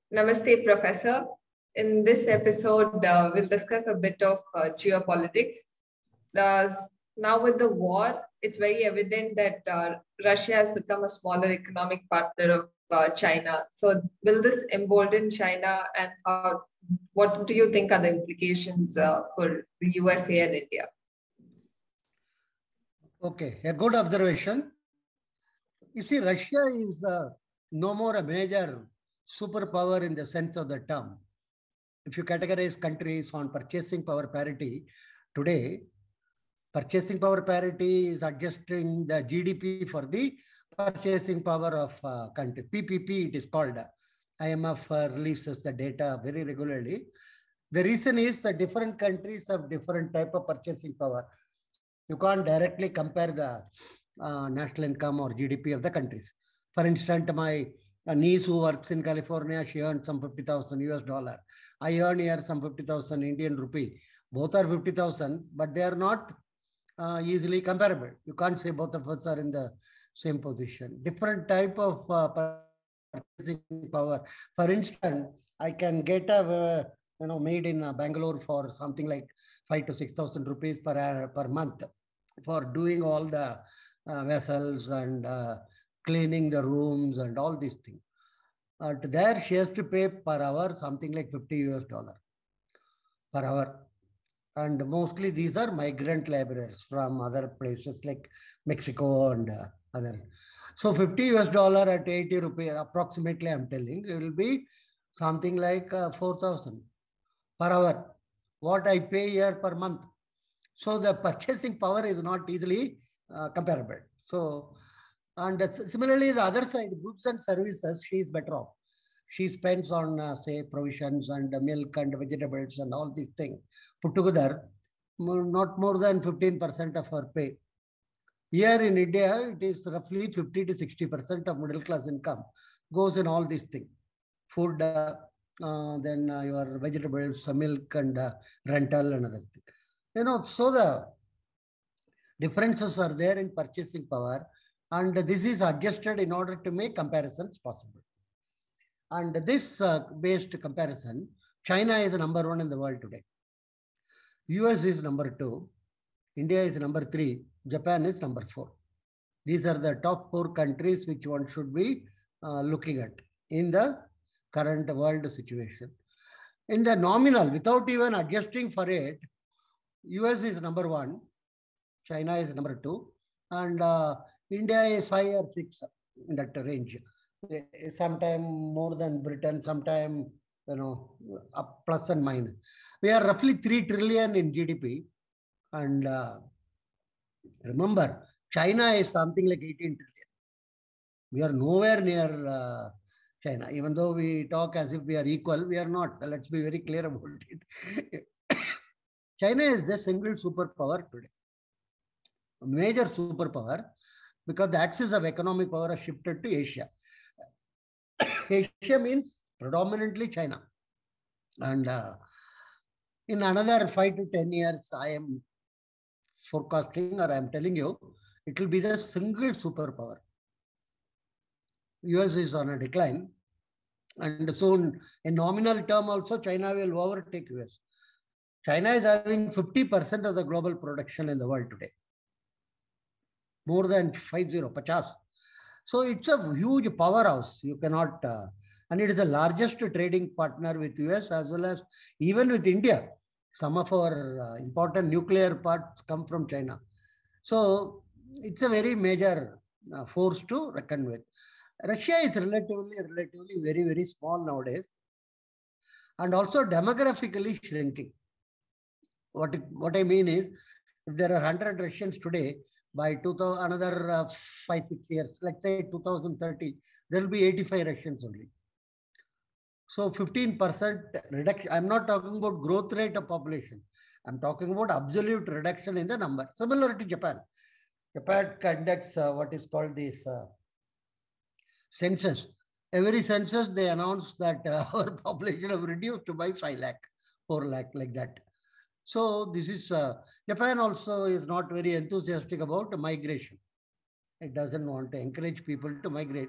Namaste, Professor. In this episode, we'll discuss a bit of geopolitics. Uh, Now, with the war, it's very evident that Russia has become a smaller economic partner of China. So, will this embolden China, and what do you think are the implications for the USA and India? Okay, a good observation. You see, Russia is no more a major superpower in the sense of the term. If you categorize countries on purchasing power parity, today, purchasing power parity is adjusting the GDP for the purchasing power of country. PPP, it is called. IMF releases the data very regularly. The reason is that different countries have different type of purchasing power. You can't directly compare the national income or GDP of the countries. For instance, my niece who works in California, she earned some 50,000 US dollar. I earn here some 50,000 Indian rupee. Both are 50,000, but they are not easily comparable. You can't say both of us are in the same position. Different type of purchasing power. For instance, I can get a made in Bangalore for something like 5,000 to 6,000 rupees per month for doing all the vessels and cleaning the rooms and all these things. There she has to pay per hour something like 50 US dollar per hour. And mostly these are migrant laborers from other places like Mexico and other. So 50 US dollar at 80 rupees, approximately I'm telling, it will be something like 4,000 per hour. What I pay here per month. So the purchasing power is not easily comparable. So, and similarly, the other side, goods and services, she is better off. She spends on, say, provisions and milk and vegetables and all these things put together, not more than 15% of her pay. Here in India, it is roughly 50 to 60% of middle class income goes in all these things. Food, then your vegetables, milk and rental and other things. So the differences are there in purchasing power, and this is adjusted in order to make comparisons possible. And this based comparison, China is number 1 in the world today. US is number 2, India is number 3, Japan is number 4. These are the top 4 countries which one should be looking at in the current world situation. In the nominal, without even adjusting for it, US is number 1, China is number 2, and India is 5 or 6 in that range. Sometime more than Britain, sometime up plus and minus. We are roughly 3 trillion in GDP, and remember, China is something like 18 trillion. We are nowhere near China. Even though we talk as if we are equal, we are not. Let's be very clear about it. China is the single superpower today, a major superpower, because the axis of economic power has shifted to Asia. Asia means predominantly China. And in another 5 to 10 years, I am forecasting, or I am telling you, it will be the single superpower. US is on a decline. And soon, in nominal term also, China will overtake US. China is having 50% of the global production in the world today. More than 50. So it's a huge powerhouse. You cannot, and it is the largest trading partner with US as well as even with India. Some of our important nuclear parts come from China. So it's a very major force to reckon with. Russia is relatively very, very small nowadays, and also demographically shrinking. What I mean is, if there are 100 Russians today, by 2000, another 5-6 years, let's say 2030, there will be 85 Russians only. So 15% reduction. I'm not talking about growth rate of population. I'm talking about absolute reduction in the number. Similar to Japan. Japan conducts what is called this census. Every census, they announce that our population have reduced by 5 lakh, 4 lakh, like that. So this is, Japan also is not very enthusiastic about migration. It doesn't want to encourage people to migrate.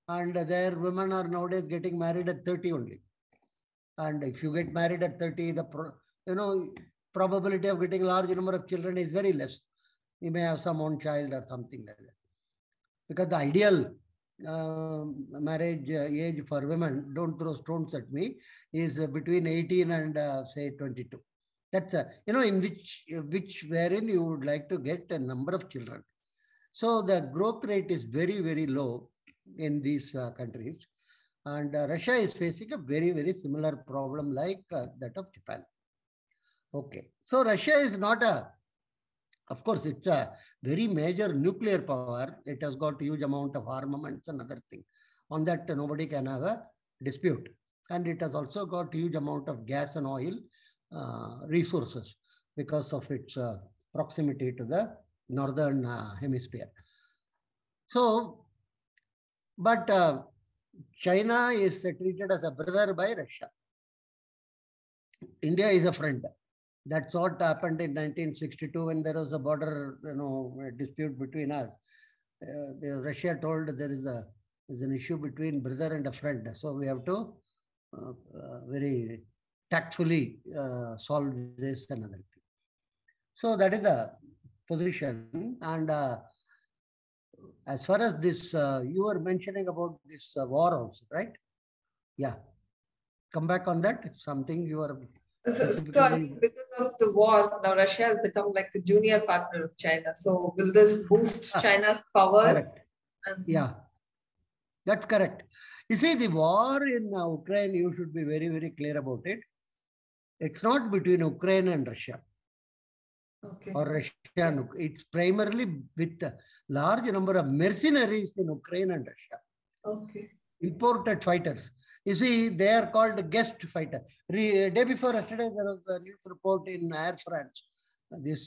and their women are nowadays getting married at 30 only. And if you get married at 30, probability of getting a large number of children is very less. You may have some one child or something like that. Because the ideal marriage age for women, don't throw stones at me, is between 18 and say 22. That's in which wherein you would like to get a number of children. So the growth rate is very, very low in these countries. And Russia is facing a very, very similar problem like that of Japan. Okay. So Russia is not of course, it's a very major nuclear power. It has got huge amount of armaments and other things. On that, nobody can have a dispute. And it has also got huge amount of gas and oil resources because of its proximity to the northern hemisphere. So, but China is treated as a brother by Russia. India is a friend. That's what happened in 1962 when there was a border, dispute between us. Russia told there is an issue between brother and a friend. So we have to very tactfully solve this and other thing. So that is the position. And as far as this, you were mentioning about this war also, right? Yeah. Come back on that. Something you are... So because of the war, now Russia has become like a junior partner of China. So will this boost China's power? Correct. Yeah, that's correct. You see, the war in Ukraine, you should be very, very clear about it. It's not between Ukraine and Russia. Okay. Or Russia and it's primarily with a large number of mercenaries in Ukraine and Russia. Okay. Imported fighters. You see, they are called guest fighter. Day before yesterday, there was a news report in Air France, this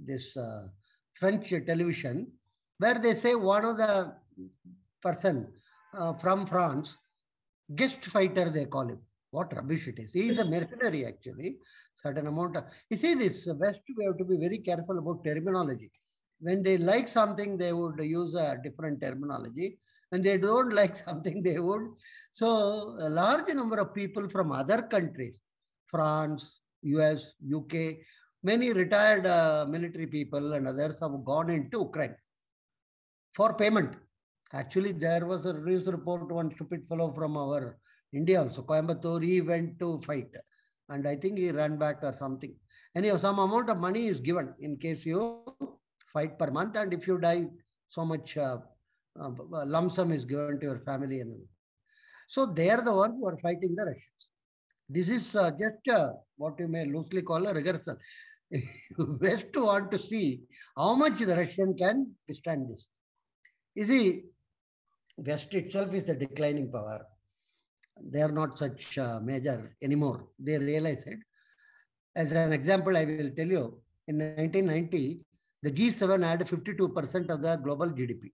French television, where they say one of the person from France, guest fighter they call him. What rubbish it is. He is a mercenary actually. Certain amount of... You see, this West, we have to be very careful about terminology. When they like something, they would use a different terminology. When they don't like something, they would. So a large number of people from other countries, France, US, UK, many retired military people and others have gone into Ukraine for payment. Actually, there was a news report, one stupid fellow from our India also, Coimbatore, he went to fight. And I think he ran back or something. Anyhow, some amount of money is given in case you fight per month. And if you die, so much lump sum is given to your family. And so they are the ones who are fighting the Russians. This is just what you may loosely call a rehearsal. West want to see how much the Russian can withstand this. You see, West itself is a declining power. They are not such major anymore. They realize it. As an example, I will tell you, in 1990, the G7 had 52% of the global GDP.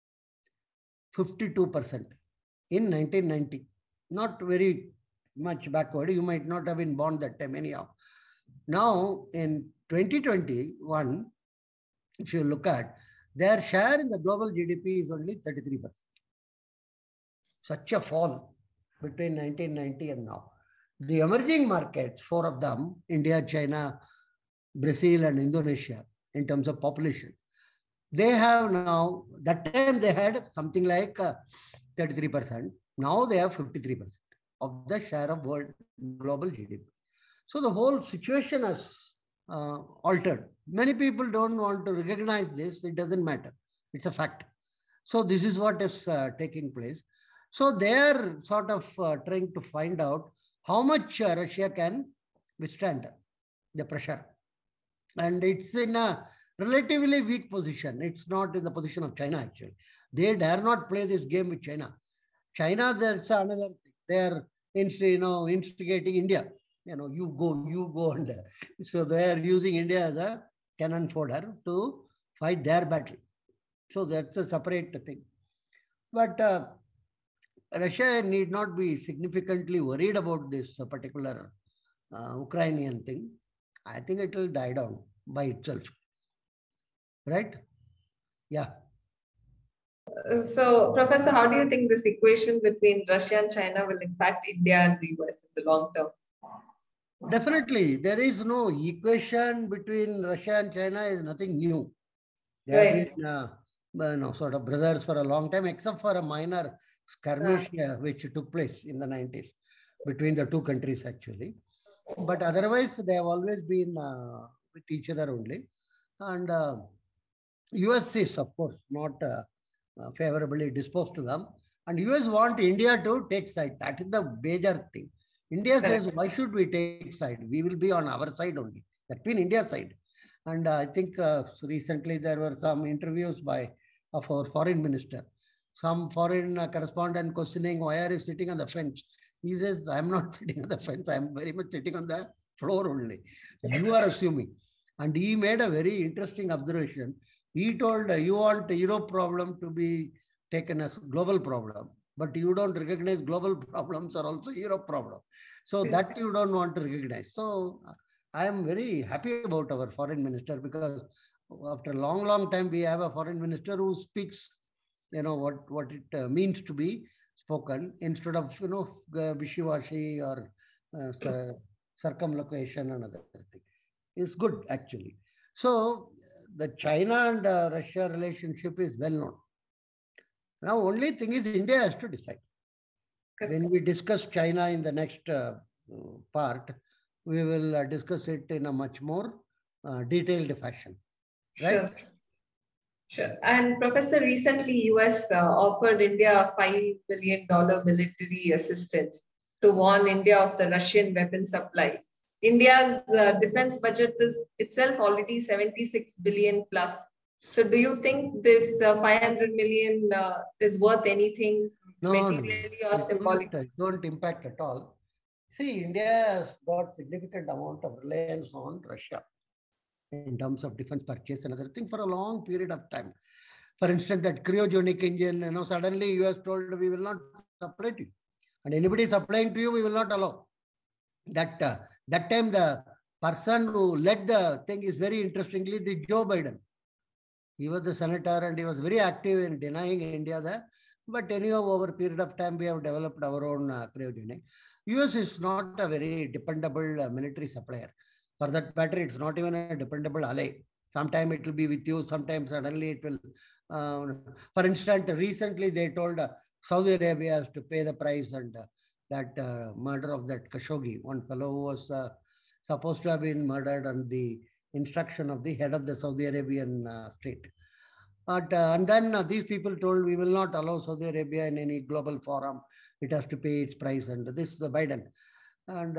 52% in 1990. Not very much backward. You might not have been born that time anyhow. Now, in 2021, if you look at, their share in the global GDP is only 33%. Such a fall between 1990 and now. The emerging markets, 4 of them, India, China, Brazil, and Indonesia, in terms of population, they have now, that time they had something like 33%. Now they have 53% of the share of world global GDP. So the whole situation has altered. Many people don't want to recognize this. It doesn't matter. It's a fact. So this is what is taking place. So they are sort of trying to find out how much Russia can withstand the pressure. And it's in a relatively weak position. It's not in the position of China, actually. They dare not play this game with China. China, there's another thing. They're instigating India. You go. And so they are using India as a cannon fodder to fight their battle. So that's a separate thing. But Russia need not be significantly worried about this particular Ukrainian thing. I think it will die down by itself. Right? Yeah. So, Professor, how do you think this equation between Russia and China will impact India and the US in the long term? Definitely, there is no equation between Russia and China is nothing new. They have been sort of brothers for a long time, except for a minor skirmish which took place in the 90s between the two countries actually. But otherwise, they have always been with each other only. And US is, of course, not favorably disposed to them. And US want India to take side. That is the major thing. India says, why should we take side? We will be on our side only. That means India side. And I think recently there were some interviews of our foreign minister. Some foreign correspondent questioning, why are you sitting on the fence? He says, I'm not sitting on the fence. I'm very much sitting on the floor only. You are assuming. And he made a very interesting observation. He told, you want Europe problem to be taken as global problem, but you don't recognize global problems are also Europe problem. So that you don't want to recognize. So I am very happy about our foreign minister, because after a long, long time, we have a foreign minister who speaks, what it means to be spoken, instead of, wishy-washy or circumlocution and other thing. It's good, actually. So the China and Russia relationship is well known. Now, only thing is India has to decide. When we discuss China in the next part, we will discuss it in a much more detailed fashion. Right? Sure. And Professor, recently US offered India a $5 billion military assistance to warn India of the Russian weapon supply. India's defense budget is itself already 76 billion plus. So do you think this 500 million is worth anything materially or symbolically? It won't impact at all. See, India has got significant amount of reliance on Russia in terms of defense purchase and other things for a long period of time. For instance, that cryogenic engine, suddenly US told we will not supply to you. And anybody supplying to you, we will not allow. That time, the person who led the thing is very interestingly the Joe Biden. He was the senator and he was very active in denying India that. But anyhow, over a period of time, we have developed our own cryogenic. US is not a very dependable military supplier. For that matter, it's not even a dependable ally. Sometimes it will be with you, sometimes suddenly it will. For instance, recently they told Saudi Arabia has to pay the price, and that murder of that Khashoggi, one fellow who was supposed to have been murdered on the instruction of the head of the Saudi Arabian state. But, and then these people told we will not allow Saudi Arabia in any global forum. It has to pay its price. And this is Biden. And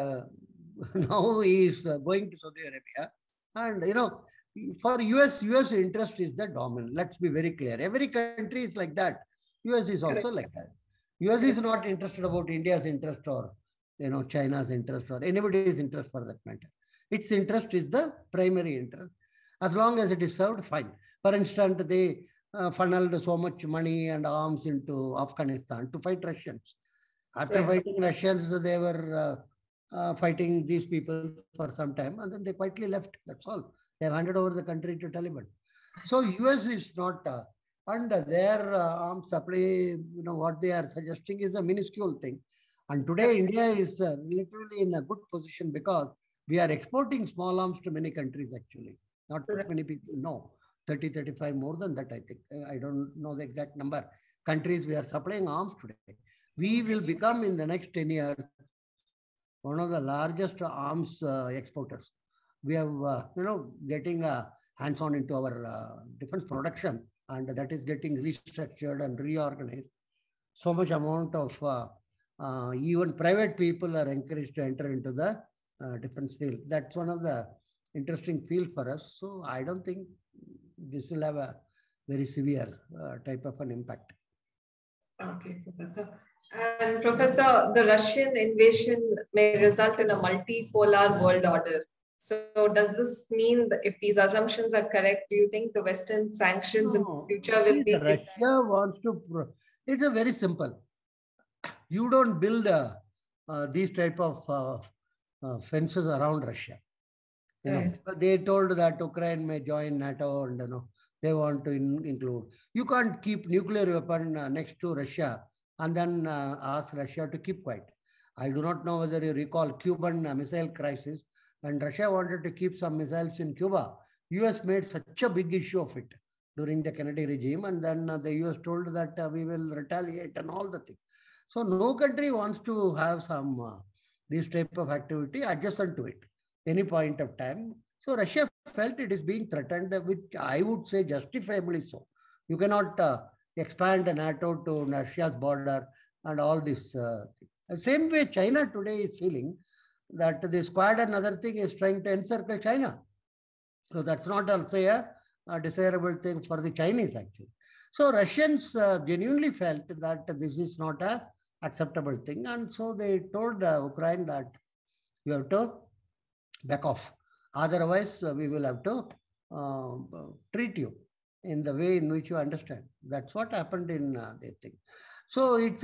now he is going to Saudi Arabia. And, for US interest is the dominant. Let's be very clear. Every country is like that. US is also like that. US is not interested about India's interest or, China's interest or anybody's interest for that matter. Its interest is the primary interest. As long as it is served, fine. For instance, they funneled so much money and arms into Afghanistan to fight Russians. After fighting Russians, they were fighting these people for some time, and then they quietly left. That's all. They have handed over the country to Taliban. So US is not, and their arms supply, what they are suggesting is a minuscule thing. And today, India is literally in a good position because we are exporting small arms to many countries, actually. Not many people know. 30, 35, more than that, I think. I don't know the exact number. Countries we are supplying arms today. We will become in the next 10 years one of the largest arms exporters. We have, getting hands-on into our defense production, and that is getting restructured and reorganized. So much amount of even private people are encouraged to enter into the defense field. That's one of the interesting field for us. So I don't think this will have a very severe type of an impact. Okay, Professor. And Professor, the Russian invasion may result in a multipolar world order. So does this mean that if these assumptions are correct, do you think the Western sanctions in the future will be... Russia wants to... It's a very simple. You don't build these type of fences around Russia. They told that Ukraine may join NATO, and they want to include. You can't keep nuclear weapon next to Russia and then ask Russia to keep quiet. I do not know whether you recall Cuban missile crisis. When Russia wanted to keep some missiles in Cuba, US made such a big issue of it during the Kennedy regime, and then the US told that we will retaliate and all the things. So no country wants to have some this type of activity adjacent to it any point of time. So Russia felt it is being threatened, which I would say justifiably so. You cannot expand NATO to Russia's border and all this. The same way China today is feeling that the Quad and other thing is trying to encircle China. So that's not also a desirable thing for the Chinese actually. So Russians genuinely felt that this is not a acceptable thing, and so they told Ukraine that you have to back off. Otherwise, we will have to treat you in the way in which you understand. That's what happened in the thing. So it's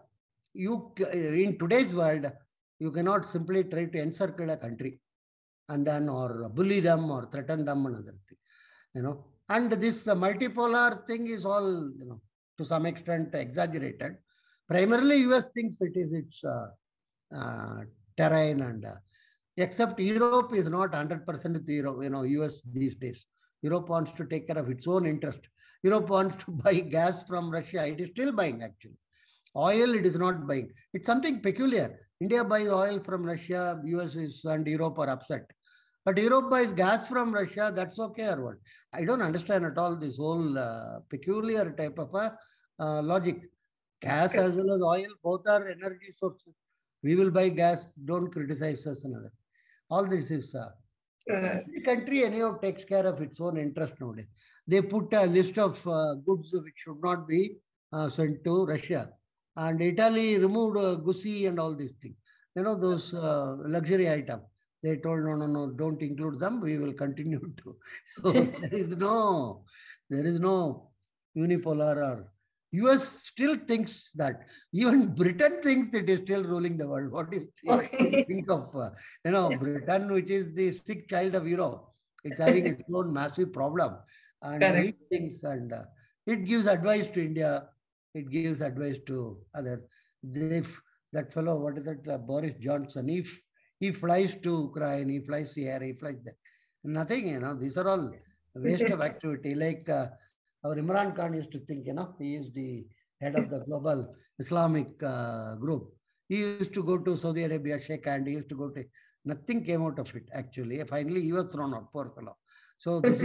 in today's world, you cannot simply try to encircle a country and then or bully them or threaten them another thing, And this multipolar thing is all, to some extent exaggerated. Primarily, US thinks it is its terrain, and except Europe is not 100% with US these days. Europe wants to take care of its own interest. Europe wants to buy gas from Russia. It is still buying actually. Oil, it is not buying. It's something peculiar. India buys oil from Russia, US and Europe are upset. But Europe buys gas from Russia, that's okay or what? I don't understand at all this whole peculiar type of logic. Gas as well as oil, both are energy sources. We will buy gas, don't criticize us another. All this is, every country anyhow takes care of its own interest nowadays. They put a list of goods which should not be sent to Russia. And Italy removed Gussi and all these things. Those luxury items. They told, no, don't include them. We will continue to. So there is no unipolar or US still thinks that. Even Britain thinks it is still ruling the world. What do you think? Okay. Think of, Britain, which is the sick child of Europe. It's having its own massive problem. And it thinks, and it gives advice to India. It gives advice to others. That fellow, what is it, Boris Johnson, if he flies to Ukraine, he flies here, he flies there. Nothing, these are all waste of activity. Like our Imran Khan used to think, he is the head of the global Islamic group. He used to go to Saudi Arabia, shake hand, he used to go to, nothing came out of it actually. Finally, he was thrown out, poor fellow. So this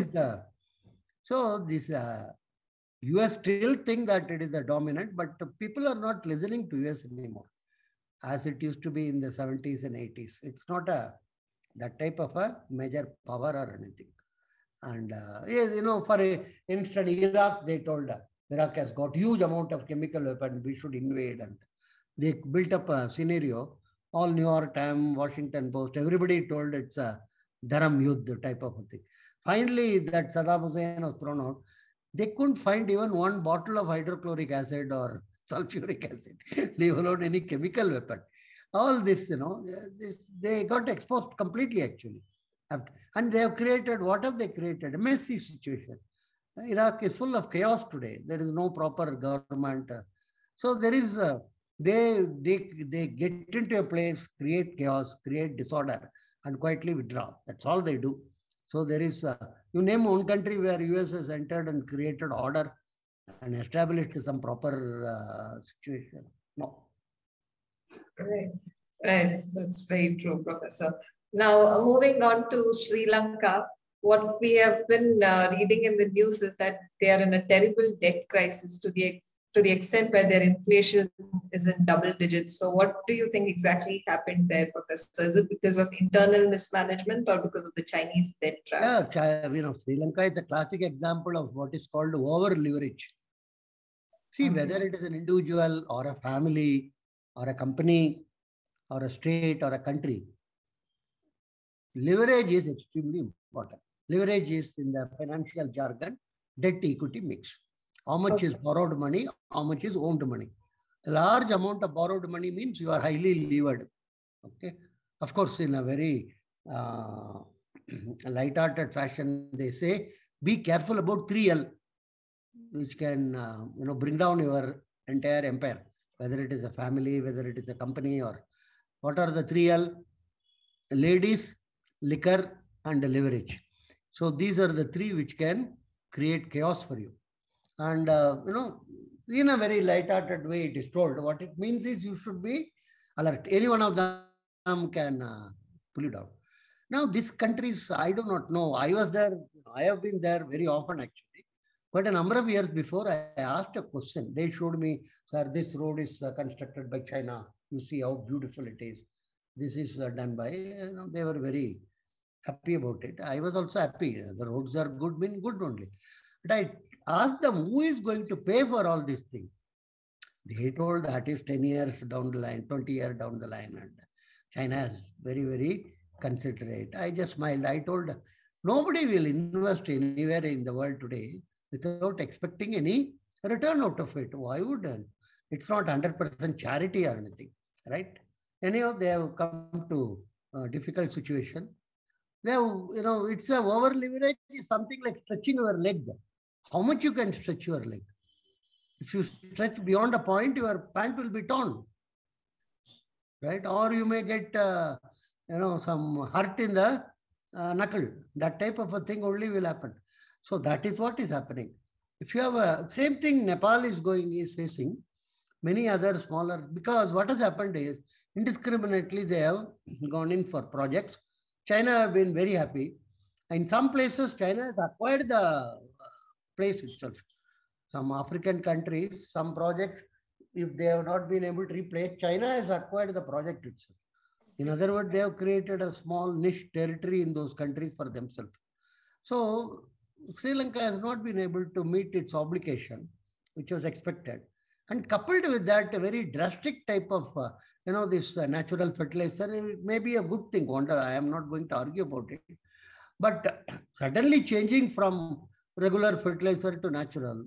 is US still think that it is the dominant, but people are not listening to US anymore, as it used to be in the 70s and 80s. It's not that type of a major power or anything. And, for instance, Iraq, they told Iraq has got huge amount of chemical weapons, we should invade. And they built up a scenario, all New York Times, Washington Post, everybody told it's a Dharam Yudh type of a thing. Finally, that Saddam Hussein was thrown out. They couldn't find even one bottle of hydrochloric acid or sulfuric acid, leave alone any chemical weapon. All this, they got exposed completely actually. And they have created, what have they created? A messy situation. Iraq is full of chaos today. There is no proper government. So there is, they get into a place, create chaos, create disorder, and quietly withdraw. That's all they do. So there is, you name one country where US has entered and created order and established some proper situation. No. Right. That's very true, Professor. Now, moving on to Sri Lanka, what we have been reading in the news is that they are in a terrible debt crisis to the extent where their inflation is in double digits. So what do you think exactly happened there, Professor? Is it because of internal mismanagement or because of the Chinese debt trap? Yeah, Sri Lanka is a classic example of what is called over leverage. See, whether it is an individual or a family or a company or a state or a country, leverage is extremely important. Leverage is, in the financial jargon, debt equity mix. How much is borrowed money? How much is owned money? A large amount of borrowed money means you are highly levered. Okay. Of course, in a very light-hearted fashion, they say be careful about 3L, which can bring down your entire empire, whether it is a family, whether it is a company, or what are the 3L? Ladies, liquor, and leverage. So these are the three which can create chaos for you. And in a very light-hearted way, it is told. What it means is you should be alert. Any one of them can pull you down. Now, these countries, I do not know. I was there. I have been there very often, actually. But a number of years before, I asked a question. They showed me, sir, this road is constructed by China. You see how beautiful it is. This is done by, they were very happy about it. I was also happy. The roads are good, mean good only. But I asked them, who is going to pay for all these things? They told that is 10 years down the line, 20 years down the line. And China is very, very considerate. I just smiled. I told, nobody will invest anywhere in the world today without expecting any return out of it. Why would they? It's not 100% charity or anything, right? Anyhow, they have come to a difficult situation. They have, it's a over leverage is something like stretching your leg. How much you can stretch your leg? If you stretch beyond a point, your pant will be torn, right? Or you may get, some hurt in the knuckle. That type of a thing only will happen. So that is what is happening. If you have a same thing, Nepal is facing many other smaller, because what has happened is indiscriminately they have gone in for projects. China have been very happy. In some places, China has acquired the place itself. Some African countries, some projects, if they have not been able to replace, China has acquired the project itself. In other words, they have created a small niche territory in those countries for themselves. So Sri Lanka has not been able to meet its obligation, which was expected. And coupled with that, a very drastic type of, this natural fertilizer, it may be a good thing. I am not going to argue about it. But suddenly changing from regular fertilizer to natural,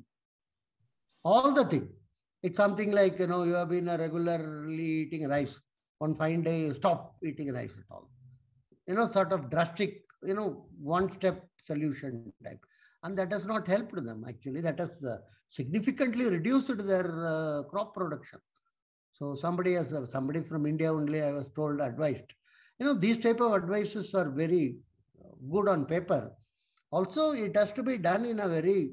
all the thing, it's something like, you have been regularly eating rice. One fine day, you stop eating rice at all. Sort of drastic, one-step solution type. And that has not helped them, actually. That has significantly reduced their crop production. So somebody from India only, I was told, advised. These type of advices are very good on paper. Also, it has to be done in a very,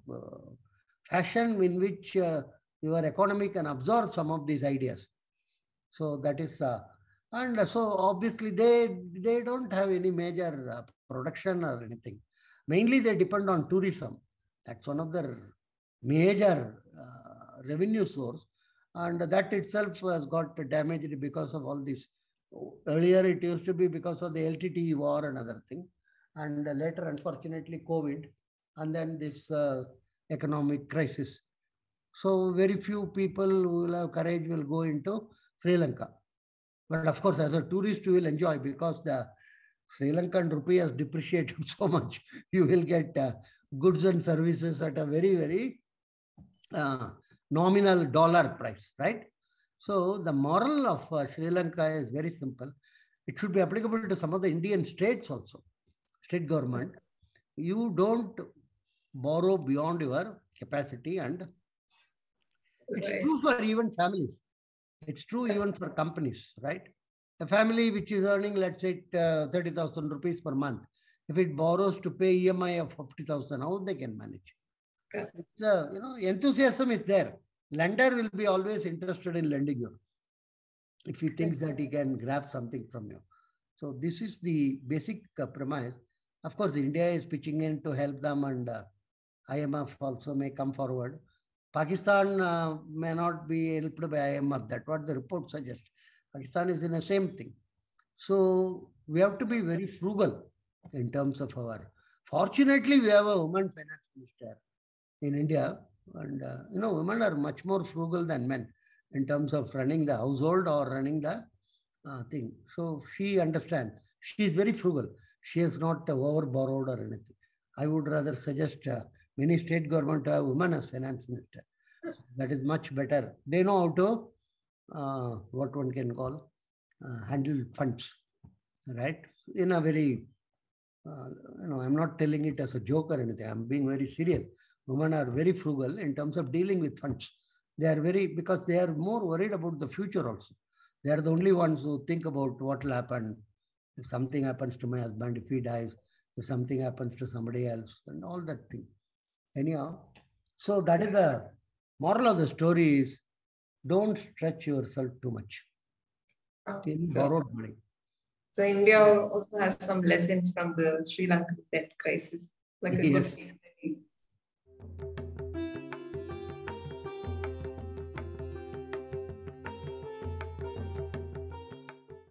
fashion in which your economy can absorb some of these ideas. So that is, and so obviously they don't have any major production or anything. Mainly they depend on tourism. That's one of their major revenue source. And that itself has got damaged because of all this. Earlier it used to be because of the LTTE war and other thing. And later, unfortunately, COVID. And then this economic crisis. So very few people who will have courage will go into Sri Lanka. But of course, as a tourist, you will enjoy because the Sri Lankan rupee has depreciated so much. You will get goods and services at a very, very nominal dollar price, right? So the moral of Sri Lanka is very simple. It should be applicable to some of the Indian states also, state government. You don't borrow beyond your capacity, and it's true for even families. It's true even for companies, right? A family which is earning, let's say, 30,000 rupees per month, if it borrows to pay EMI of 50,000, how they can manage? Enthusiasm is there. Lender will be always interested in lending you if he thinks that he can grab something from you. So this is the basic premise. Of course, India is pitching in to help them, and IMF also may come forward. Pakistan may not be helped by IMF. That's what the report suggests. Pakistan is in the same thing. So we have to be very frugal in terms of our. Fortunately, we have a woman finance minister in India, and women are much more frugal than men in terms of running the household or running the thing. So she understands. She is very frugal. She has not over borrowed or anything. I would rather suggest many state government have women as finance minister. That is much better. They know how to, what one can call, handle funds, right? In a very I'm not telling it as a joke or anything. I'm being very serious. Women are very frugal in terms of dealing with funds. They are because they are more worried about the future also. They are the only ones who think about what will happen if something happens to my husband, if he dies, if something happens to somebody else, and all that thing. Anyhow, so that is the moral of the story is don't stretch yourself too much. Borrowed money. So India also has some lessons from the Sri Lankan debt crisis, like a good case